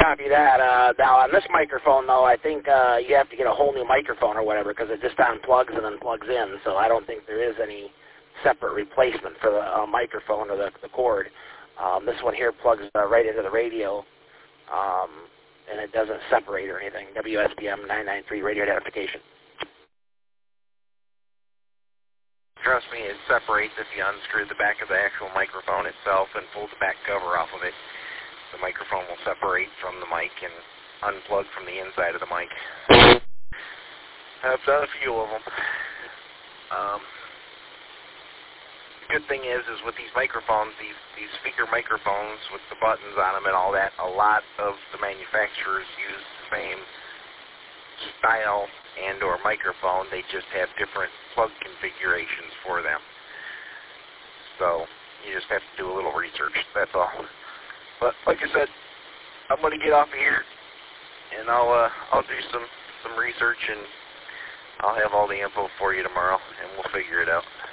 Copy that. Now, on this microphone, though, I think you have to get a whole new microphone or whatever because it just unplugs and then plugs in. So I don't think there is any separate replacement for the microphone or the cord. This one here plugs right into the radio, and it doesn't separate or anything. WSPM 993 radio identification. Trust me, it separates if you unscrew the back of the actual microphone itself and pull the back cover off of it. The microphone will separate from the mic and unplug from the inside of the mic. I've done a few of them. The good thing is with these microphones, these speaker microphones with the buttons on them and all that, a lot of the manufacturers use the same style and or microphone. They just have different plug configurations for them. So you just have to do a little research, that's all. But like I said, I'm going to get off of here, and I'll do some research, and I'll have all the info for you tomorrow, and we'll figure it out.